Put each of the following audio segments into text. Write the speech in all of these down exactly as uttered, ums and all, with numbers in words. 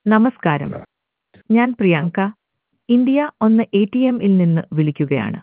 നമസ്കാരം, ഞാൻ പ്രിയങ്ക, ഇന്ത്യ ഒന്ന് എ ടി എമ്മിൽ നിന്ന് വിളിക്കുകയാണ്.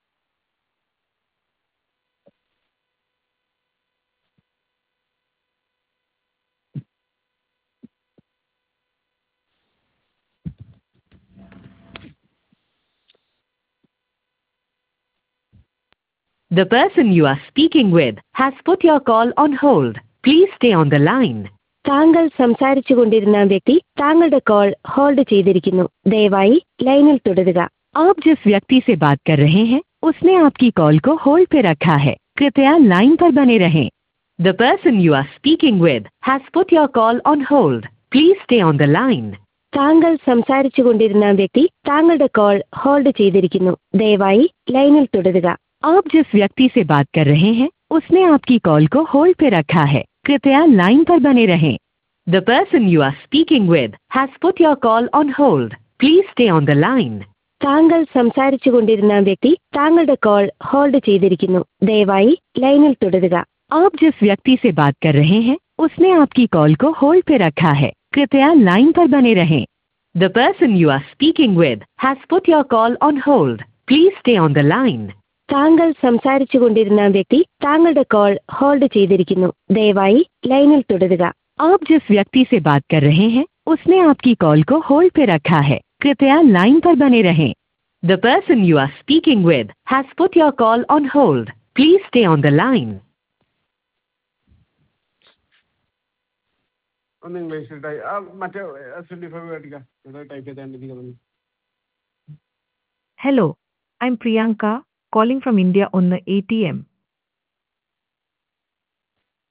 The person you are speaking with has put your call on hold. Please stay on the line. താങ്കൾ സംസാരിച്ചു കൊണ്ടിരുന്ന വ്യക്തി താങ്കളുടെ കോൾ ഹോൾഡ് ചെയ്തിരിക്കുന്നു. ദയവായി ലൈനിൽ തുടരുക. आप जिस व्यक्ति से बात कर रहे हैं उसने आपकी कॉल को होल्ड पे रखा है. कृपया लाइन पर बने रहें. The person you are speaking with has put your call on hold. Please stay on the line. താങ്കൾ സംസാരിച്ചു കൊണ്ടിരുന്ന വ്യക്തി താങ്കളുടെ കോൾ ഹോൾഡ് ചെയ്തിരിക്കുന്നു. ദയവായി ലൈനിൽ തുടരുക. आप जिस व्यक्ति से बात कर रहे हैं उसने आपकी कॉल को होल्ड पे रखा है. कृपया लाइन पर बने रहें. The person you are speaking with has put your call on hold. Please stay on the line. താങ്കൾ സംസാരിച്ചു കൊണ്ടിരുന്ന വ്യക്തി താങ്കളുടെ കോൾ ഹോൾഡ് ചെയ്തിരിക്കുന്നു. ദയവായി ലൈനിൽ തുടരുക. आप जिस व्यक्ति से बात कर रहे हैं उसने आपकी कॉल को होल्ड पे रखा है. कृपया लाइन पर बने रहें. The person you are speaking with has put your call on hold. Please stay on the line. താങ്കൾ സംസാരിച്ചു കൊണ്ടിരുന്ന വ്യക്തി താങ്കളുടെ കോൾ ഹോൾഡ് ചെയ്തിരിക്കുന്നു. ദയവായി ലൈനിൽ തുടരുക. आप जिस व्यक्ति से बात कर रहे हैं उसने आपकी कॉल को होल्ड पे रखा है. कृपया लाइन पर बने रहें. The person you are speaking with has put your call on hold. Please stay on the line. ഒന്ന് ഇംഗ്ലീഷിൽ ടൈ ആ മറ്റേ എസ് ട്വൻറ്റി ഫൈവ് മേടിക്കാം. ഇവിടെ ടൈപ്പ് ചെയ്താൽ മതി. Hello, I'm Priyanka, calling from India on the A T M.